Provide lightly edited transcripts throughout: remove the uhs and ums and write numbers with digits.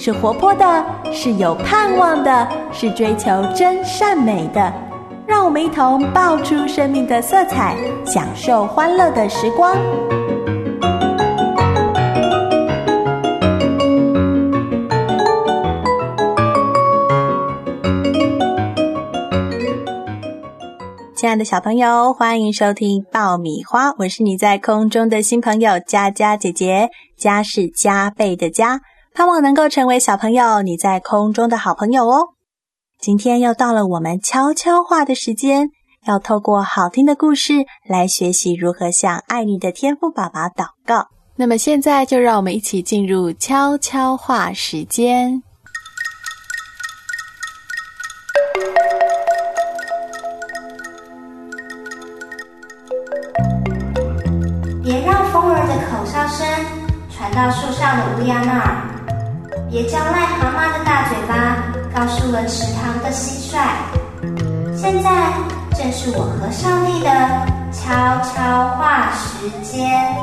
是活泼的，是有盼望的，是追求真善美的。让我们一同爆出生命的色彩，享受欢乐的时光。亲爱的小朋友，欢迎收听爆米花，我是你在空中的新朋友佳佳姐姐。加是加倍的加，盼望能够成为小朋友你在空中的好朋友哦。今天又到了我们悄悄话的时间，要透过好听的故事来学习如何向爱你的天父爸爸祷告。那么现在就让我们一起进入悄悄话时间。 别让风儿的口哨声传到树上的乌鸦那儿，别叫癞蛤蟆的大嘴巴告诉了池塘的蟋蟀。现在正是我和上帝的悄悄话时间。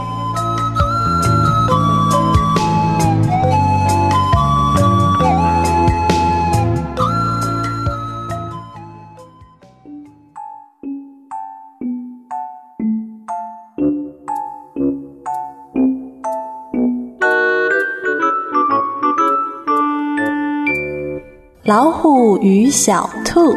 老虎与小兔。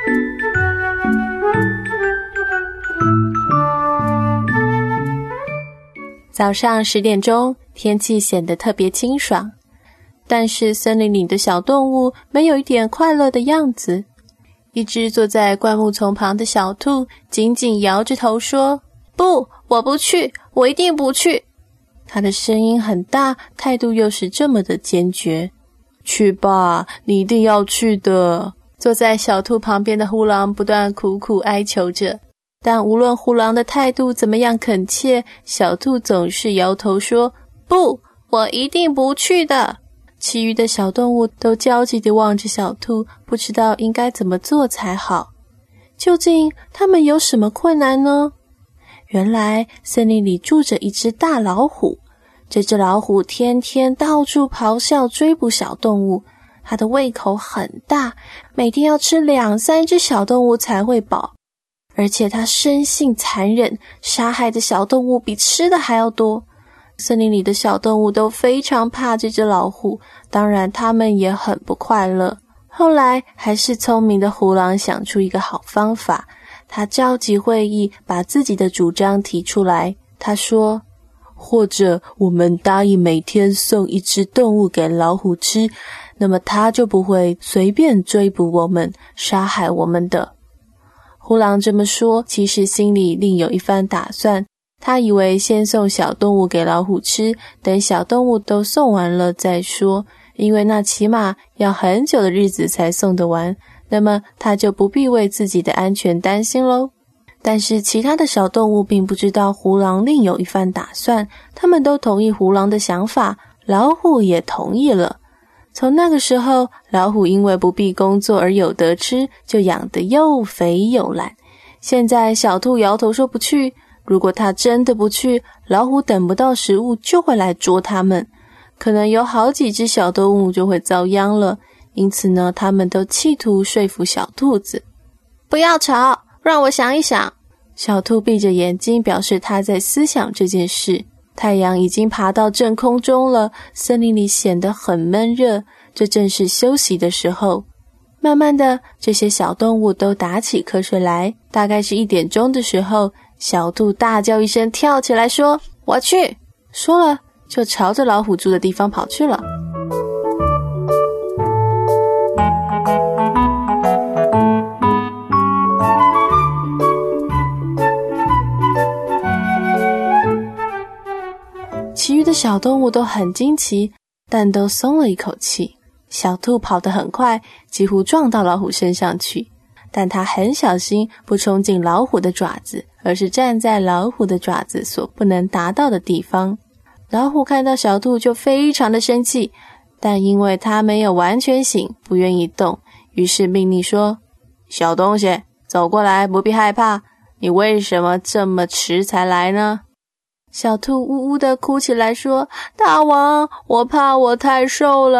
早上10点钟，天气显得特别清爽，但是森林里的小动物没有一点快乐的样子。一只坐在灌木丛旁的小兔紧紧摇着头说：“不，我不去，我一定不去。”它的声音很大，态度又是这么的坚决。去吧，你一定要去的。坐在小兔旁边的胡狼不断苦苦哀求着，但无论胡狼的态度怎么样恳切，小兔总是摇头说：“不，我一定不去的。”其余的小动物都焦急地望着小兔，不知道应该怎么做才好。究竟他们有什么困难呢？原来森林里住着一只大老虎，这只老虎天天到处咆哮追捕小动物，它的胃口很大，每天要吃2-3只小动物才会饱，而且它生性残忍，杀害的小动物比吃的还要多。森林里的小动物都非常怕这只老虎，当然它们也很不快乐。后来还是聪明的胡狼想出一个好方法，他召集会议，把自己的主张提出来。他说：“或者我们答应每天送一只动物给老虎吃，那么它就不会随便追捕我们，杀害我们的。”胡狼这么说，其实心里另有一番打算。他以为先送小动物给老虎吃，等小动物都送完了再说，因为那起码要很久的日子才送得完，那么他就不必为自己的安全担心咯。但是其他的小动物并不知道胡狼另有一番打算，他们都同意胡狼的想法，老虎也同意了。从那个时候，老虎因为不必工作而有得吃，就养得又肥又懒。现在小兔摇头说不去，如果他真的不去，老虎等不到食物就会来捉他们，可能有好几只小动物就会遭殃了。因此呢，他们都企图说服小兔子。不要吵，让我想一想。小兔闭着眼睛，表示他在思想这件事。太阳已经爬到正空中了，森林里显得很闷热，这正是休息的时候。慢慢的，这些小动物都打起瞌睡来。大概是1点钟的时候，小兔大叫一声，跳起来说：“我去！”说了，就朝着老虎住的地方跑去了。其余的小动物都很惊奇，但都松了一口气。小兔跑得很快，几乎撞到老虎身上去，但它很小心，不冲进老虎的爪子，而是站在老虎的爪子所不能达到的地方。老虎看到小兔就非常的生气，但因为它没有完全醒，不愿意动，于是命令说：“小东西，走过来，不必害怕。你为什么这么迟才来呢？”小兔呜呜地哭起来说：“大王，我怕我太瘦了，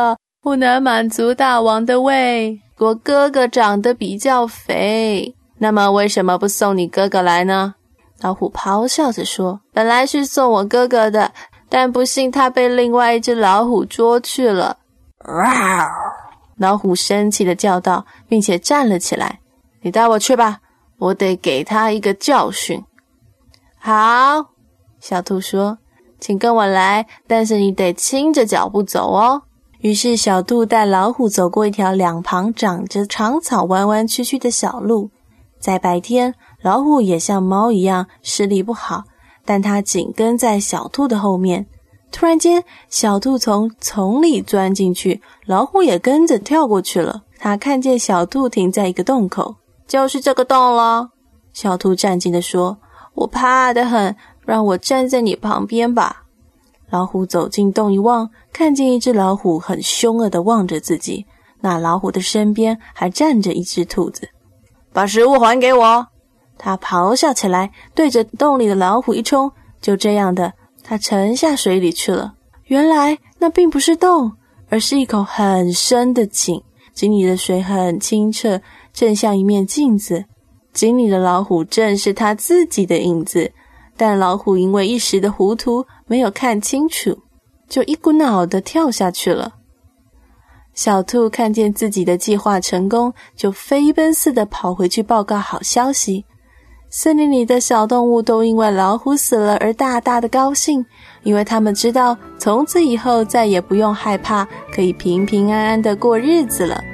不能满足大王的胃，我哥哥长得比较肥，那么为什么不送你哥哥来呢？老虎咆哮着说，本来是送我哥哥的，但不幸他被另外一只老虎捉去了。老虎生气地叫道，并且站了起来，你带我去吧，我得给他一个教训。好，小兔说，请跟我来，但是你得轻着脚步走哦。于是小兔带老虎走过一条两旁长着长草弯弯曲曲的小路。在白天，老虎也像猫一样视力不好，但它紧跟在小兔的后面。突然间，小兔从丛里钻进去，老虎也跟着跳过去了。它看见小兔停在一个洞口，就是这个洞了。小兔战兢地说，我怕得很，让我站在你旁边吧。老虎走进洞一望，看见一只老虎很凶恶地望着自己，那老虎的身边还站着一只兔子。把食物还给我！他咆哮起来，对着洞里的老虎一冲，就这样的，他沉下水里去了。原来那并不是洞，而是一口很深的井，井里的水很清澈，正像一面镜子。井里的老虎正是他自己的影子，但老虎因为一时的糊涂，没有看清楚，就一股脑地跳下去了。小兔看见自己的计划成功，就飞奔似的跑回去报告好消息。森林里的小动物都因为老虎死了而大大的高兴，因为他们知道从此以后再也不用害怕，可以平平安安的过日子了。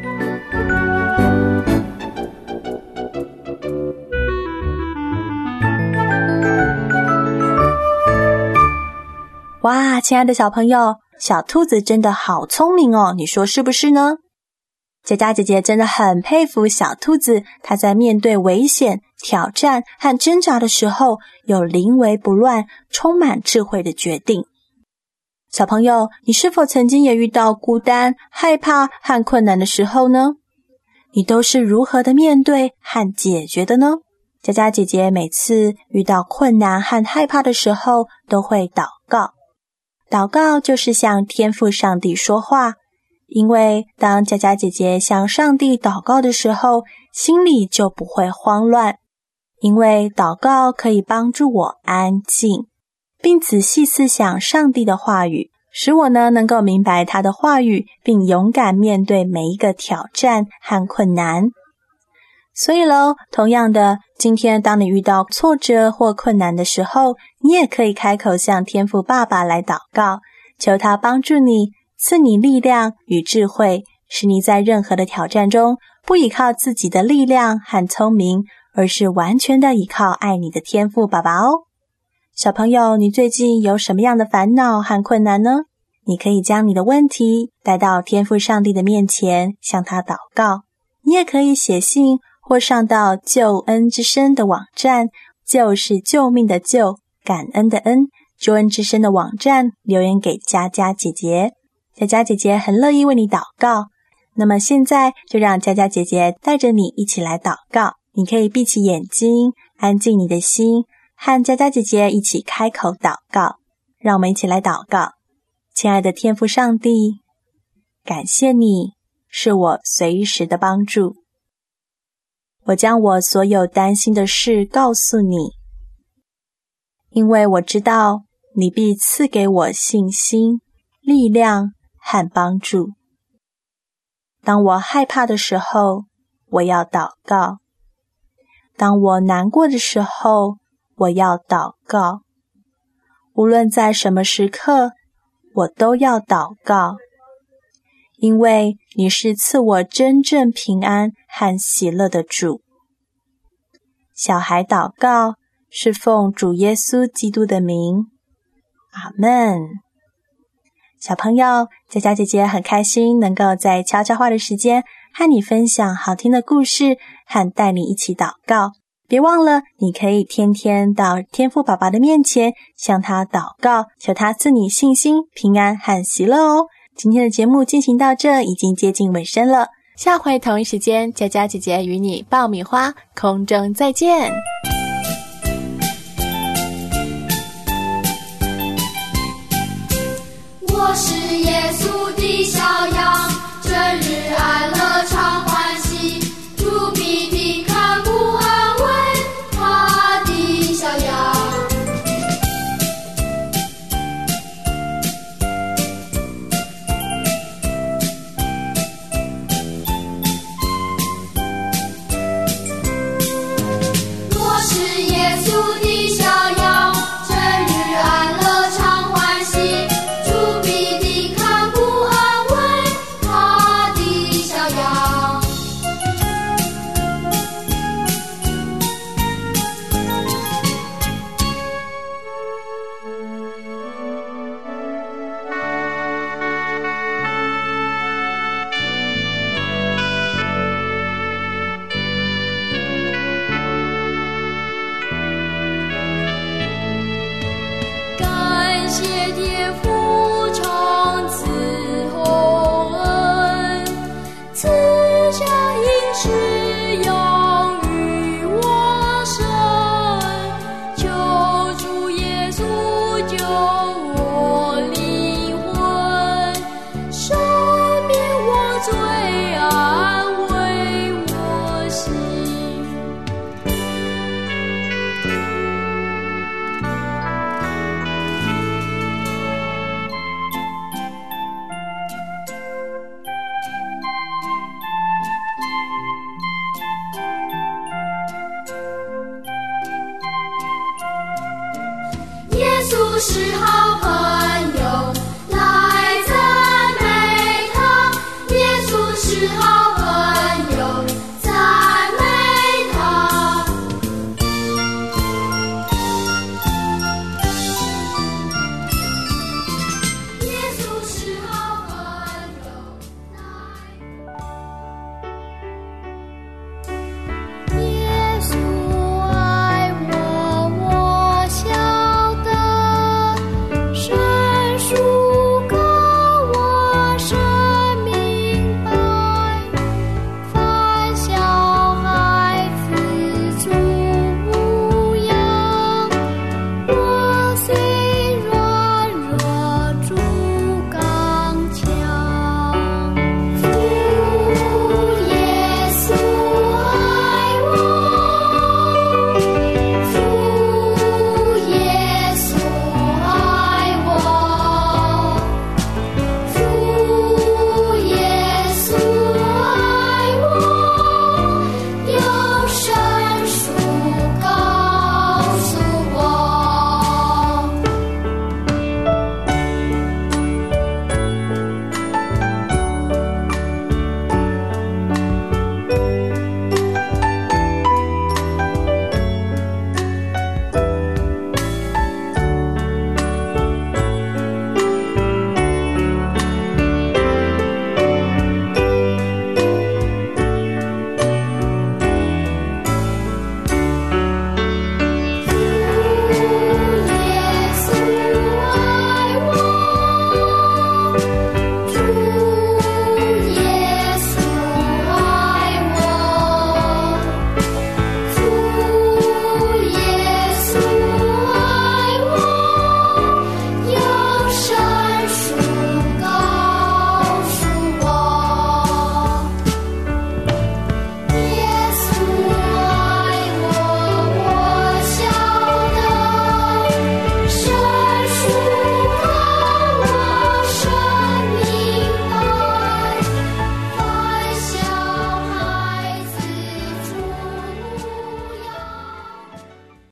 哇，亲爱的小朋友，小兔子真的好聪明哦，你说是不是呢？佳佳姐姐真的很佩服小兔子，它在面对危险、挑战和挣扎的时候，有临危不乱、充满智慧的决定。小朋友，你是否曾经也遇到孤单、害怕和困难的时候呢？你都是如何的面对和解决的呢？佳佳姐姐每次遇到困难和害怕的时候，都会祷告。祷告就是向天父上帝说话，因为当佳佳姐姐向上帝祷告的时候，心里就不会慌乱，因为祷告可以帮助我安静，并仔细思想上帝的话语，使我能够明白他的话语，并勇敢面对每一个挑战和困难。所以咯，同样的，今天当你遇到挫折或困难的时候，你也可以开口向天父爸爸来祷告，求他帮助你，赐你力量与智慧，使你在任何的挑战中不依靠自己的力量和聪明，而是完全的依靠爱你的天父爸爸哦。小朋友，你最近有什么样的烦恼和困难呢？你可以将你的问题带到天父上帝的面前，向他祷告。你也可以写信或上到救恩之声的网站，救是救命的救，感恩的恩，救恩之声的网站留言给佳佳姐姐。佳佳姐姐很乐意为你祷告。那么现在就让佳佳姐姐带着你一起来祷告。你可以闭起眼睛，安静你的心，和佳佳姐姐一起开口祷告。让我们一起来祷告。亲爱的天父上帝，感谢你是我随时的帮助。我将我所有担心的事告诉你，因为我知道你必赐给我信心、力量和帮助。当我害怕的时候，我要祷告；当我难过的时候，我要祷告。无论在什么时刻，我都要祷告，因为你是赐我真正平安和喜乐的主。小孩祷告是奉主耶稣基督的名，阿们。小朋友，佳佳姐姐很开心能够在悄悄话的时间和你分享好听的故事，和带你一起祷告。别忘了，你可以天天到天父爸爸的面前，向他祷告，求他赐你信心、平安和喜乐哦。今天的节目进行到这，已经接近尾声了。下回同一时间，佳佳姐姐与你爆米花空中再见。 我是耶稣的小羊。 是好朋友，来赞美他。耶稣是好朋友。